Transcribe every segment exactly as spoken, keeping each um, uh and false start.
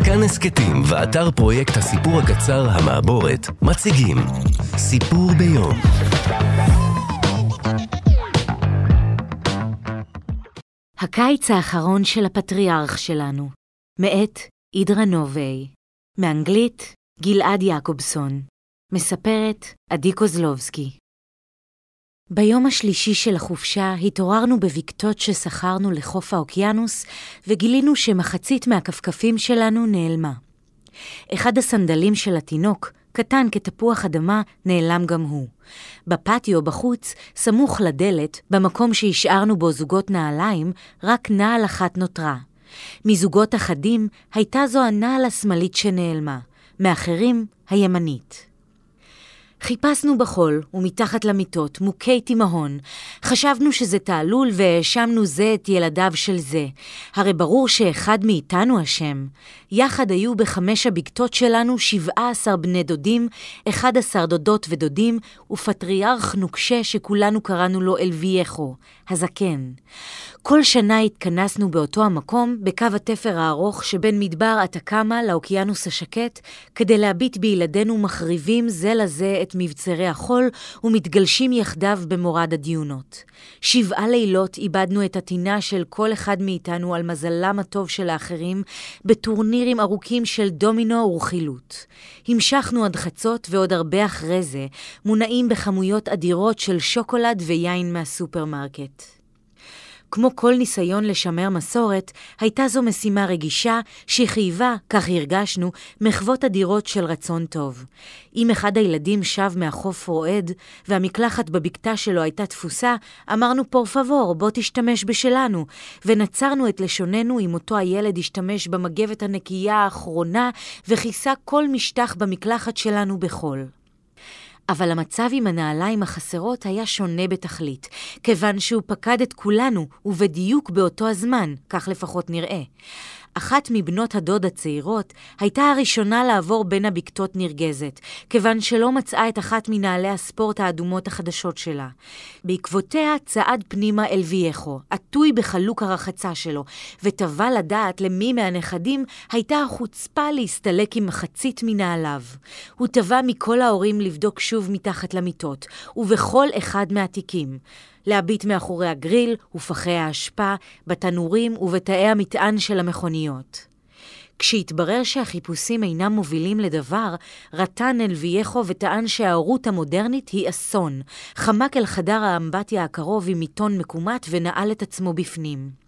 כאן הסקטים ואתר פרויקט הסיפור הקצר המעבורת מציגים סיפור ביום. הקיץ האחרון של הפטריארך שלנו, מאת אידרה נובי, מאנגלית גלעד יעקובסון, מספרת עדי קוזלובסקי. ביום השלישי של החופשה התעוררנו בבקתות ששכרנו לחוף האוקיינוס וגילינו שמחצית מהכפכפים שלנו נעלמה. אחד הסנדלים של התינוק, קטן כתפוח אדמה, נעלם גם הוא. בפטיו בחוץ, סמוך לדלת, במקום שהשארנו בו זוגות נעליים, רק נעל אחת נותרה. מזוגות אחדים הייתה זו הנעל השמאלית שנעלמה, מאחרים הימנית. חיפשנו בחול ומתחת למיטות מוכי תימהון. חשבנו שזה תעלול והאשמנו זה את ילדיו של זה. הרי ברור שאחד מאיתנו אשם. יחד היו בחמש הבקתות שלנו שבעה עשר בני דודים, אחד עשר דודות ודודים, ופטריארך נוקשה שכולנו קראנו לו אלווייחו, הזקן. כל שנה התכנסנו באותו המקום, בקו התפר הארוך שבין מדבר אטקמה לאוקיינוס השקט, כדי להביט בילדינו מחריבים זה לזה את מבצרי החול ומתגלשים יחדיו במורד הדיונות. שבעה לילות איבדנו את התינה של כל אחד מאיתנו על מזלם הטוב של האחרים, בטורנירים ארוכים של דומינו ורכילות. המשכנו עד חצות ועוד הרבה אחרי זה, מונעים בכמויות אדירות של שוקולד ויין מהסופרמרקט. כמו כל ניסיון לשמר מסורת, הייתה זו משימה רגישה שחייבה, כך הרגשנו, מחוות אדירות של רצון טוב. אם אחד הילדים שב מהחוף רועד, והמקלחת בבקתה שלו הייתה תפוסה, אמרנו פור פבור, בוא תשתמש בשלנו, ונצרנו את לשוננו אם אותו הילד השתמש במגבת הנקייה האחרונה, וכיסה כל משטח במקלחת שלנו בחול. אבל המצב עם הנעליים החסרות היה שונה בתכלית, כיוון שהוא פקד את כולנו, ובדיוק באותו הזמן, כך לפחות נראה. אחת מבנות הדוד הצעירות הייתה הראשונה לעבור בין הבקתות נרגזת, כיוון שלא מצאה את אחת מנעלי הספורט האדומות החדשות שלה. בעקבותיה צעד פנימה אלווייחו, עטוי בחלוק הרחצה שלו, וטבע לדעת למי מהנכדים הייתה החוצפה להסתלק עם מחצית מנעליו. הוא טבע מכל ההורים לבדוק שוב מתחת למיטות, ובכל אחד מהתיקים. להביט מאחורי הגריל ופחי ההשפעה, בתנורים ובתאי המטען של המכוניות. כשהתברר שהחיפושים אינם מובילים לדבר, רטן אלווייחו וטען שההורות המודרנית היא אסון. חמק אל חדר האמבטיה הקרוב עם עיתון מקומט ונעל את עצמו בפנים.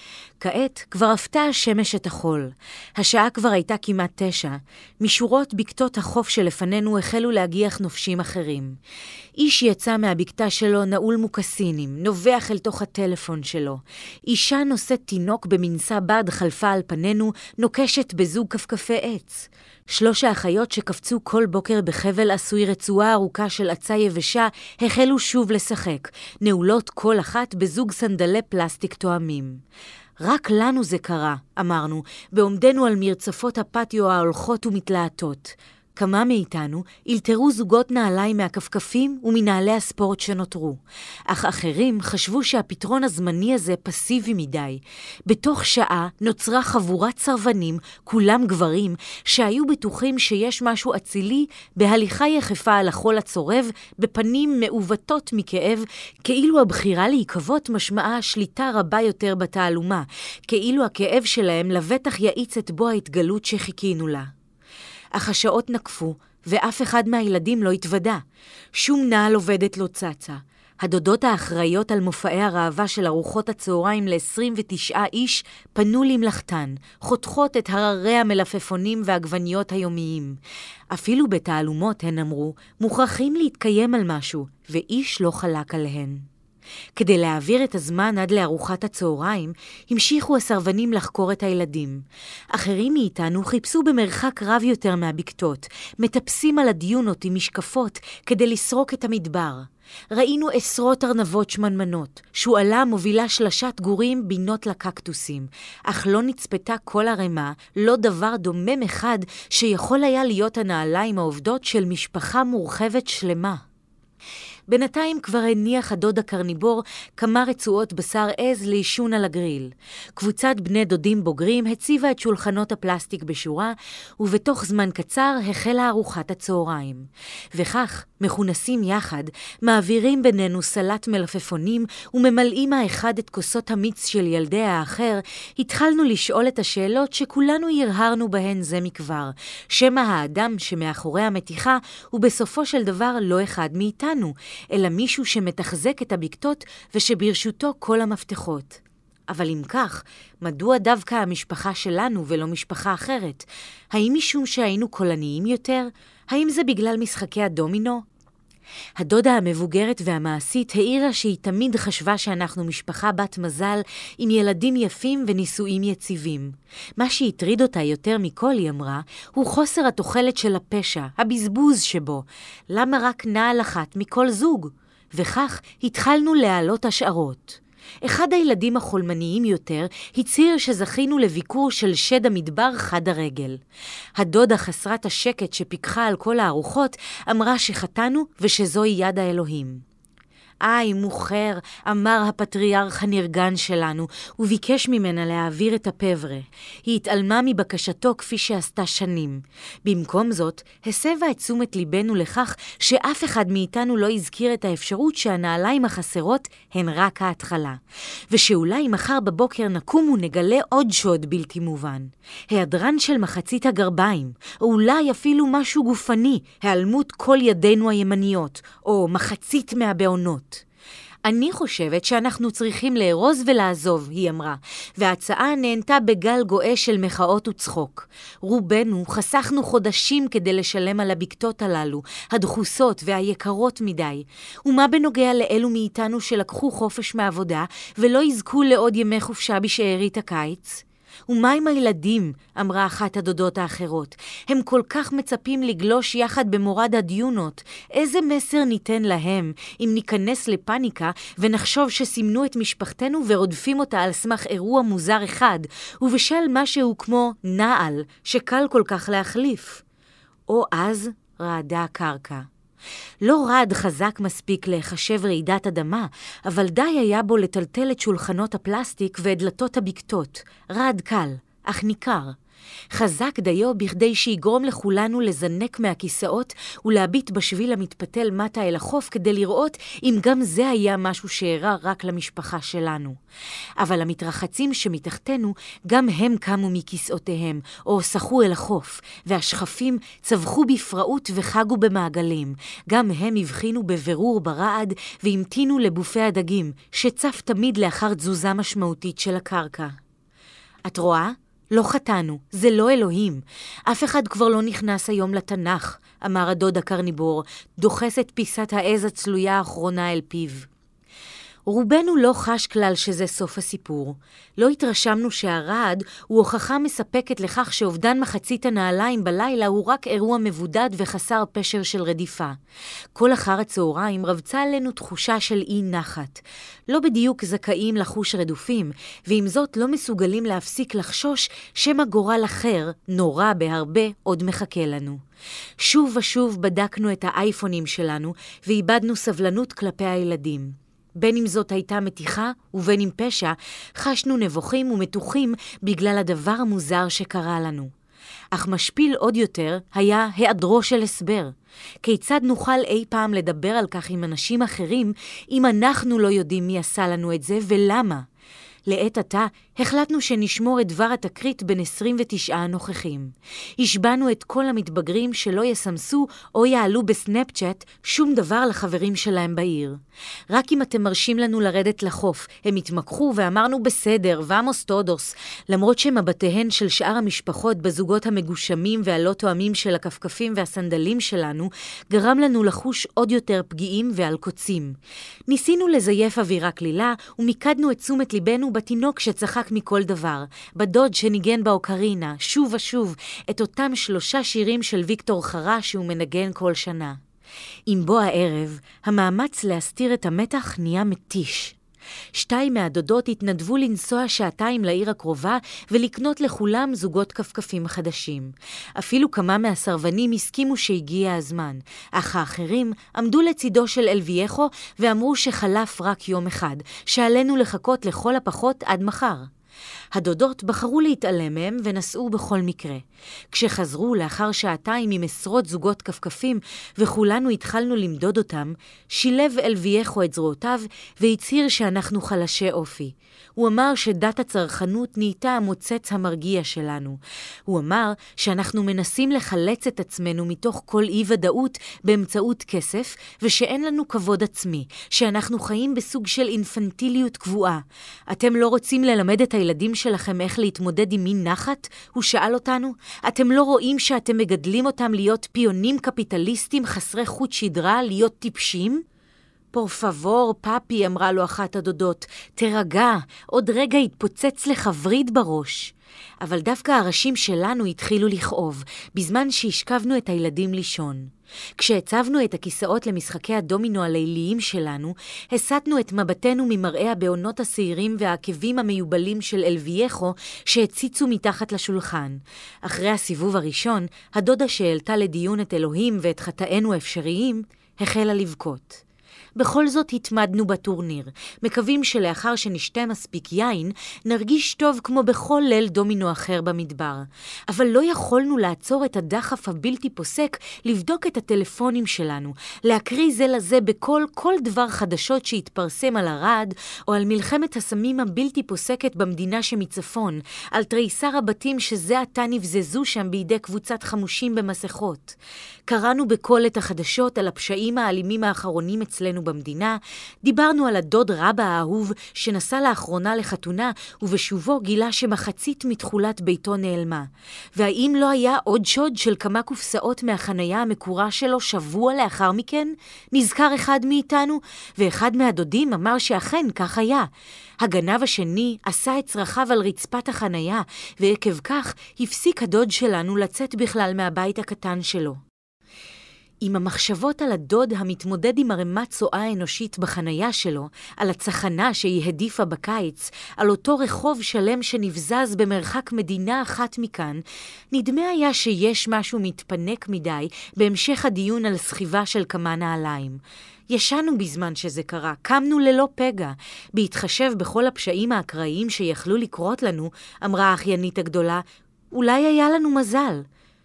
כעת כבר הפתה השמש את החול. השעה כבר הייתה כמעט תשע. משורות בקתות החוף שלפנינו החלו להגיח נופשים אחרים. איש יצא מהבקתה שלו נעול מוקסינים, נובח אל תוך הטלפון שלו. אישה נושאת תינוק במנסה בד חלפה על פנינו, נוקשת בזוג כפכפי עץ. שלוש האחיות שקפצו כל בוקר בחבל עשוי רצועה ארוכה של עצה יבשה, החלו שוב לשחק, נעולות כל אחת בזוג סנדלי פלסטיק תואמים. רק לנו זה קרה, אמרנו, בעומדנו על מרצפות הפטיו ההולכות ומתלהטות. כמה מאיתנו אלתרו זוגות נעליים מהכפכפים ומנעלי הספורט שנותרו. אך אחרים חשבו שהפתרון הזמני הזה פסיבי מדי. בתוך שעה נוצרה חבורת סרבנים, כולם גברים, שהיו בטוחים שיש משהו אצילי בהליכה יחפה על החול הצורב, בפנים מעוותות מכאב, כאילו הבחירה להיקוות משמעה שליטה רבה יותר בתעלומה, כאילו הכאב שלהם לבטח יעיץ את בו ההתגלות שחיכינו לה. אך השעות נקפו, ואף אחד מהילדים לא התוודע. שום נעל עובדת לא צצה. הדודות האחראיות על מופעי הרעבה של ארוחות הצהריים ל-עשרים ותשעה איש פנו למלאכתן, חותכות את הררי המלפפונים והגווניות היומיים. אפילו בתעלומות הן אמרו, מוכרחים להתקיים על משהו, ואיש לא חלק עליהן. כדי להעביר את הזמן עד לארוחת הצהריים, המשיכו הסרבנים לחקור את הילדים. אחרים מאיתנו חיפשו במרחק רב יותר מהבקתות, מטפסים על הדיונות עם משקפות כדי לסרוק את המדבר. ראינו עשרות ארנבות שמנמנות, שואלה מובילה שלשת גורים בינות לקקטוסים, אך לא נצפתה כל הרמה, לא דבר דומם אחד שיכול היה להיות הנעליים העובדות של משפחה מורחבת שלמה. בינתיים כבר הניח הדוד הקרניבור כמה רצועות בשר עז לישון על הגריל. קבוצת בני דודים בוגרים הציבה את שולחנות הפלסטיק בשורה, ובתוך זמן קצר החלה ארוחת הצהריים. וכך, מכונסים יחד, מעבירים בינינו סלט מלפפונים וממלאים האחד את כוסות המיץ של ילדי האחר, התחלנו לשאול את השאלות שכולנו הרהרנו בהן זה מכבר. שמה האדם שמאחורי המתיחה הוא בסופו של דבר לא אחד מאיתנו, אלא מישהו שמתחזק את הבקתות ושברשותו כל המפתחות. אבל אם כך, מדוע דווקא המשפחה שלנו ולא משפחה אחרת? האם משום שהיינו קולניים יותר? האם זה בגלל משחקי הדומינו? הדודה המבוגרת והמעשית העירה שהיא תמיד חשבה שאנחנו משפחה בת מזל עם ילדים יפים ונישואים יציבים. מה שהטריד אותה יותר מכל, היא אמרה, הוא חוסר התוחלת של הפשע, הבזבוז שבו. למה רק נעל אחת מכל זוג? וכך התחלנו להעלות השערות. אחד הילדים החולמניים יותר הצהיר שזכינו לביקור של שד המדבר חד הרגל. הדודה חסרת השקט שפיקחה על כל הארוחות אמרה שחטאנו ושזוהי יד האלוהים. איי, מוכר, אמר הפטריארך הנרגן שלנו, וביקש ממנה להעביר את הפברה. היא התעלמה מבקשתו כפי שעשתה שנים. במקום זאת, הסבה את תשומת ליבנו לכך שאף אחד מאיתנו לא הזכיר את האפשרות שהנעליים החסרות הן רק ההתחלה. ושאולי מחר בבוקר נקום ונגלה עוד שוד בלתי מובן. היעדרן של מחצית הגרביים, או אולי אפילו משהו גופני, העלמות כל ידינו הימניות, או מחצית מהבעונות. אני חושבת שאנחנו צריכים להירוז ולעזוב, היא אמרה, וההצעה נהנתה בגל גואה של מחאות וצחוק. רובנו חסכנו חודשים כדי לשלם על הבקתות הללו, הדחוסות והיקרות מדי. ומה בנוגע לאלו מאיתנו שלקחו חופש מעבודה ולא יזכו לעוד ימי חופשה בשארית הקיץ? ומה עם הילדים? אמרה אחת הדודות האחרות. הם כל כך מצפים לגלוש יחד במורד הדיונות. איזה מסר ניתן להם אם ניכנס לפניקה ונחשוב שסימנו את משפחתנו ורודפים אותה על סמך אירוע מוזר אחד, ובשל משהו כמו נעל שקל כל כך להחליף? או אז רעדה הקרקע. לא רעד חזק מספיק להיחשב רעידת אדמה, אבל די היה בו לטלטל את שולחנות הפלסטיק והדלתות הבקתות. רעד קל, אך ניכר. חזק דיו בכדי שיגרום לכולנו לזנק מהכיסאות ולהביט בשביל המתפתל מטה אל החוף כדי לראות אם גם זה היה משהו שהראה רק למשפחה שלנו. אבל המתרחצים שמתחתנו גם הם קמו מכיסאותיהם או שחו אל החוף, והשכפים צווחו בפראות וחגו במעגלים. גם הם הבחינו בבירור ברעד והמתינו לבופי הדגים שצף תמיד לאחר תזוזה משמעותית של הקרקע. את רואה? לא חטאנו, זה לא אלוהים. אף אחד כבר לא נכנס היום לתנ"ך, אמר הדוד הקרניבור, דוחס את פיסת העז הצלויה האחרונה אל פיו. רובנו לא חש כלל שזה סוף הסיפור. לא התרשמנו שהרעד הוא הוכחה מספקת לכך שאובדן מחצית הנעליים בלילה הוא רק אירוע מבודד וחסר פשר של רדיפה. כל אחר הצהריים רבצה עלינו תחושה של אי נחת. לא בדיוק זכאים לחוש רדופים, ועם זאת לא מסוגלים להפסיק לחשוש שמה גורל אחר, נורא בהרבה, עוד מחכה לנו. שוב ושוב בדקנו את האייפונים שלנו ואיבדנו סבלנות כלפי הילדים. בין אם זאת הייתה מתיחה ובין אם פשע, חשנו נבוכים ומתוחים בגלל הדבר המוזר שקרה לנו. אך משפיל עוד יותר היה היעדרו של הסבר. כיצד נוכל אי פעם לדבר על כך עם אנשים אחרים אם אנחנו לא יודעים מי עשה לנו את זה ולמה? לעת עתה החלטנו שנשמור את דבר התקרית בין עשרים ותשעה הנוכחים. השבענו את כל המתבגרים שלא יסמסו או יעלו בסנאפצ'אט שום דבר לחברים שלהם בעיר. רק אם אתם מרשים לנו לרדת לחוף, הם התמקחו ואמרנו בסדר, ואמוס טודוס, למרות שמבטיהן של שאר המשפחות בזוגות המגושמים והלא תואמים של הכפכפים והסנדלים שלנו, גרם לנו לחוש עוד יותר פגיעים ועל קוצים. ניסינו לזייף אווירה כלילה ומיקדנו את תשומת ליבנו בתינוק שצחק מכל דבר, בדוד שניגן באוקרינה, שוב ושוב, את אותם שלושה שירים של ויקטור חרה שהוא מנגן כל שנה. עם בוא הערב, המאמץ להסתיר את המתח נהיה מתיש. שתיים מהדודות התנדבו לנסוע שעתיים לעיר הקרובה ולקנות לכולם זוגות כפכפים חדשים. אפילו כמה מהסרבנים הסכימו שהגיע הזמן, אך האחרים עמדו לצידו של אל וייחו ואמרו שחלף רק יום אחד, שעלינו לחכות לכל הפחות עד מחר. הדודות בחרו להתעלם מהם ונסעו בכל מקרה. כשחזרו לאחר שעתיים עם עשרות זוגות כפכפים וכולנו התחלנו למדוד אותם, שילב אל וייחו את זרועותיו והצהיר שאנחנו חלשי אופי. הוא אמר שדת הצרכנות נהייתה המוצץ המרגיע שלנו. הוא אמר שאנחנו מנסים לחלץ את עצמנו מתוך כל אי ודאות באמצעות כסף, ושאין לנו כבוד עצמי, שאנחנו חיים בסוג של אינפנטיליות קבועה. אתם לא רוצים ללמד את הילדים שלכם איך להתמודד עם מין נחת? הוא שאל אותנו. אתם לא רואים שאתם מגדלים אותם להיות פיונים קפיטליסטים חסרי חוט שדרה, להיות טיפשים? פור פאבור, פאפי, אמרה לו אחת הדודות, תרגע, עוד רגע התפוצץ לך וריד בראש. אבל דווקא הראשים שלנו התחילו לכאוב, בזמן שהשכבנו את הילדים לישון. כשהצבנו את הכיסאות למשחקי הדומינו הליליים שלנו, הסתנו את מבטנו ממראה הבעונות השעירים והעקבים המיובלים של אל וייחו שהציצו מתחת לשולחן. אחרי הסיבוב הראשון, הדודה שהעלתה לדיון את אלוהים ואת חטאינו האפשריים, החלה לבכות. בכל זאת התמדנו בטורניר, מקווים שלאחר שנשתה מספיק יין, נרגיש טוב כמו בכל ליל דומינו אחר במדבר. אבל לא יכולנו לעצור את הדחף הבלתי פוסק לבדוק את הטלפונים שלנו, להקריא זה לזה בכל כל דבר חדשות שהתפרסם על הרד, או על מלחמת הסמים הבלתי פוסקת במדינה שמצפון, על תריסר הבתים שזה עתה נבזזו שם בידי קבוצת חמושים במסכות. קראנו בכל את החדשות על הפשעים האלימים האחרונים אצלנו במדינה, דיברנו על הדוד רבא האהוב שנסע לאחרונה לחתונה ובשובו גילה שמחצית מתחולת ביתו נעלמה. והאם לא היה עוד שוד של כמה קופסאות מהחנייה המקורה שלו שבוע לאחר מכן? נזכר אחד מאיתנו, ואחד מהדודים אמר שאכן כך היה. הגנב השני עשה את צרכיו על רצפת החנייה, ועקב כך הפסיק הדוד שלנו לצאת בכלל מהבית הקטן שלו. עם המחשבות על הדוד המתמודד עם הרמת צועה אנושית בחנייה שלו, על הצחנה שהיא הדיפה בקיץ, על אותו רחוב שלם שנבזז במרחק מדינה אחת מכאן, נדמה היה שיש משהו מתפנק מדי בהמשך הדיון על סחיבה של כמה נעליים. ישנו בזמן שזה קרה, קמנו ללא פגע. בהתחשב בכל הפשעים האקראיים שיכלו לקרות לנו, אמרה האחיינית הגדולה, אולי היה לנו מזל.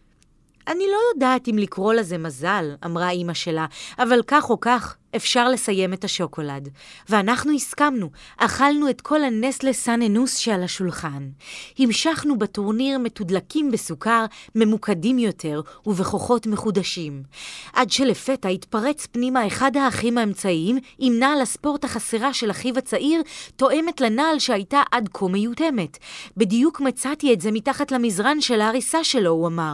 אני לא יודעת אם לקרוא לזה מזל, אמרה אמא שלה, אבל כך או כך אפשר לסיים את השוקולד. ואנחנו הסכמנו, אכלנו את כל הנסלה סן אנוס שעל השולחן. המשכנו בטורניר מתודלקים בסוכר, ממוקדים יותר ובכוחות מחודשים. עד שלפתע התפרץ פנימה אחד האחים האמצעיים, עם נעל הספורט החסרה של אחיו הצעיר, תואמת לנעל שהייתה עד כה מיותמת. בדיוק מצאתי את זה מתחת למזרן של ההריסה שלו, הוא אמר.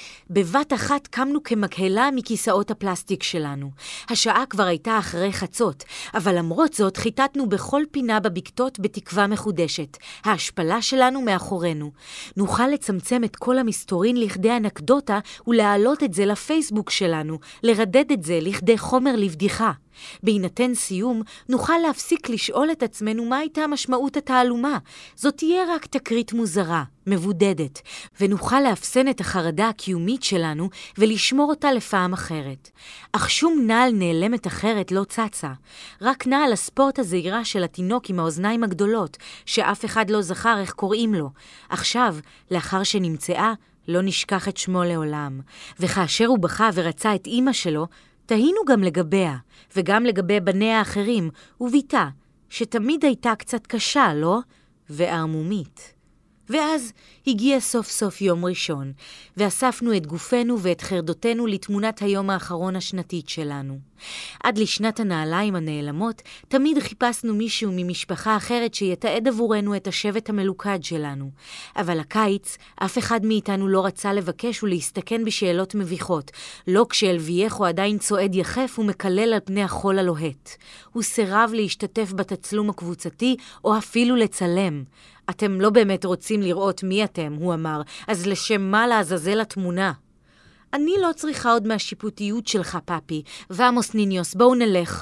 בבת אחת קמנו כמקהלה מכיסאות הפלסטיק שלנו. השעה כבר הייתה אחרי חצות, אבל למרות זאת חיטטנו בכל פינה בבקתות בתקווה מחודשת. ההשפלה שלנו מאחורינו. נוכל לצמצם את כל המסתורין לכדי אנקדוטה ולהעלות את זה לפייסבוק שלנו, לרדד את זה לכדי חומר לבדיחה. בהינתן סיום, נוכל להפסיק לשאול את עצמנו מה הייתה משמעות התעלומה. זאת תהיה רק תקרית מוזרה, מבודדת, ונוכל להפסן את החרדה הקיומית שלנו ולשמור אותה לפעם אחרת. אך שום נעל נעלמת אחרת לא צצה. רק נעל הספורט הזעירה של התינוק עם האוזניים הגדולות, שאף אחד לא זכר איך קוראים לו. עכשיו, לאחר שנמצאה, לא נשכח את שמו לעולם. וכאשר הוא בכה ורצה את אמא שלו, תהינו גם לגביה, וגם לגבי בניה האחרים, וביתה, שתמיד הייתה קצת קשה, לא? וערמומית. ואז הגיע סוף סוף יום ראשון, ואספנו את גופנו ואת חרדותנו לתמונת היום האחרון השנתית שלנו. עד לשנת הנעליים הנעלמות, תמיד חיפשנו מישהו ממשפחה אחרת שיתעד עבורנו את השבט המלוכד שלנו. אבל הקיץ, אף אחד מאיתנו לא רצה לבקש ולהסתכן בשאלות מביכות, לא כשאל וייחו עדיין צועד יחף ומקלל על פני החול הלוהט. הוא סירב להשתתף בתצלום הקבוצתי או אפילו לצלם. אתם לא באמת רוצים לראות מי אתם, הוא אמר, אז לשם מה לעזאזל התמונה? אני לא צריכה עוד מהשיפוטיות שלך, פאפי. ואמוס ניניוס, בואו נלך.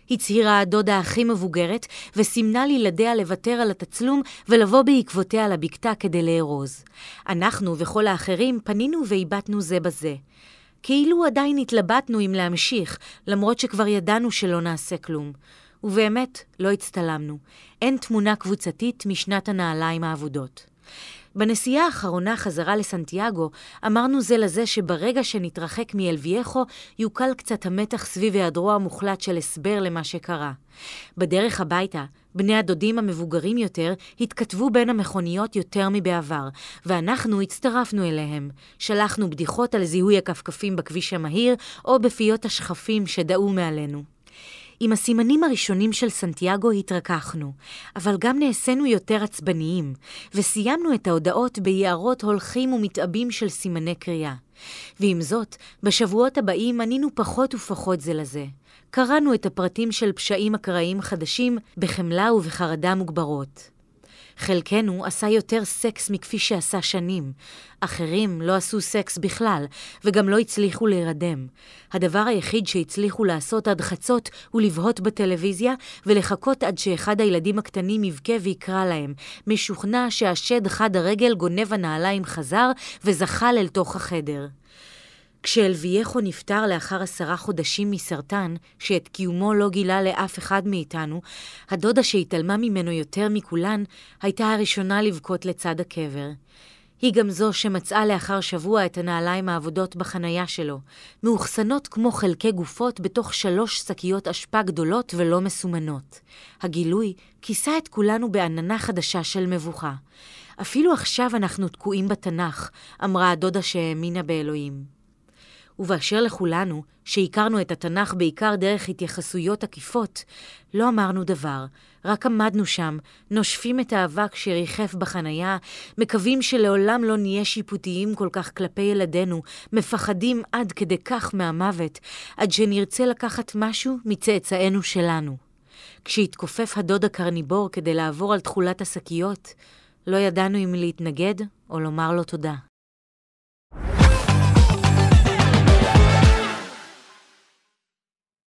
הצהירה הדודה הכי מבוגרת, וסימנה לילדיה לוותר על התצלום ולבוא בעקבותיה לבקתה כדי לארוז. אנחנו וכל האחרים פנינו ואיבטנו זה בזה. כאילו עדיין התלבטנו אם להמשיך, למרות שכבר ידענו שלא נעשה כלום. ובאמת לא הצטלמנו. אין תמונה קבוצתית משנת הנעליים האבודות. בנסיעה האחרונה חזרה לסנטיאגו, אמרנו זה לזה שברגע שנתרחק מאל וייחו, יוקל קצת המתח סביב היעדרו המוחלט של הסבר למה שקרה. בדרך הביתה, בני הדודים המבוגרים יותר התכתבו בין המכוניות יותר מבעבר, ואנחנו הצטרפנו אליהם. שלחנו בדיחות על זיהוי הכפכפים בכביש המהיר, או בפיות השכפים שדעו מעלינו. עם הסימנים הראשונים של סנטיאגו התרככנו, אבל גם נעשינו יותר עצבניים, וסיימנו את ההודעות ביערות הולכים ומתאבים של סימני קריאה. ועם זאת, בשבועות הבאים ענינו פחות ופחות זה לזה. קראנו את הפרטים של פשעים אקראיים חדשים בחמלה ובחרדה מוגברות. חלקנו עשה יותר סקס מכפי שעשה שנים. אחרים לא עשו סקס בכלל, וגם לא הצליחו להירדם. הדבר היחיד שהצליחו לעשות עד חצות הוא לבהות בטלוויזיה, ולחכות עד שאחד הילדים הקטנים יבכה ויקרא להם, משוכנע שהשד חד הרגל גונב הנעליים חזר וזחל אל תוך החדר. כשאל וייחו נפטר לאחר עשרה חודשים מסרטן, שאת קיומו לא גילה לאף אחד מאיתנו, הדודה שהתעלמה ממנו יותר מכולן, הייתה הראשונה לבכות לצד הקבר. היא גם זו שמצאה לאחר שבוע את הנעליים העבודות בחנייה שלו, מאוחסנות כמו חלקי גופות בתוך שלוש שקיות אשפה גדולות ולא מסומנות. הגילוי כיסה את כולנו בעננה חדשה של מבוכה. אפילו עכשיו אנחנו תקועים בתנ"ך, אמרה הדודה שהאמינה באלוהים. ובאשר לכולנו, שהכרנו את התנ"ך בעיקר דרך התייחסויות עקיפות, לא אמרנו דבר, רק עמדנו שם, נושפים את האבק שריחף בחנייה, מקווים שלעולם לא נהיה שיפוטיים כל כך כלפי ילדינו, מפחדים עד כדי כך מהמוות, עד שנרצה לקחת משהו מצאצאינו שלנו. כשהתכופף הדוד הקרניבור כדי לעבור על תכולת השקיות, לא ידענו אם להתנגד או לומר לו תודה.